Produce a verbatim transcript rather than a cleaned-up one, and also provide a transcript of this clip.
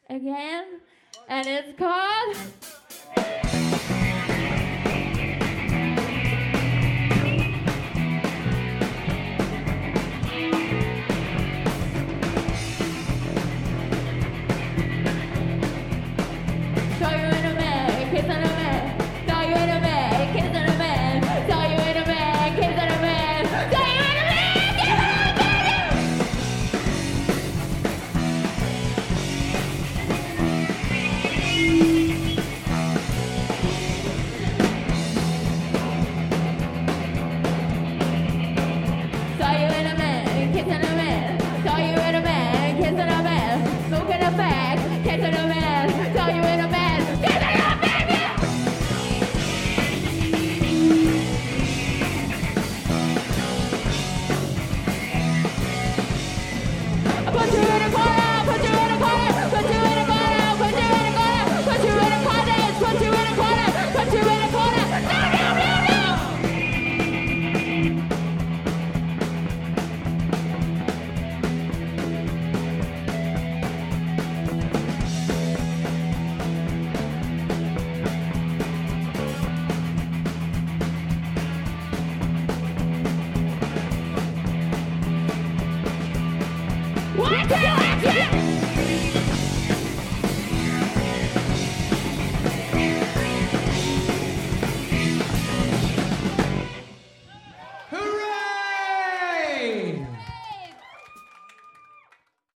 again, and it's called. Saw you in a man, kissing a man. Saw you in a man, kissing a man. Saw you in a man, kissing a man. Saw you in a man, kissing a man. Saw you in a man, kissing a man. Saw you in a man, kissing a man. Smoking a fag, kissing a man. Saw you in a man, kissing a man. I put you in a corner, put you in a corner, put you in a corner, put you in a corner, put you in a corner, put you in a corner, put you in a corner. No, no, no, no. One, two,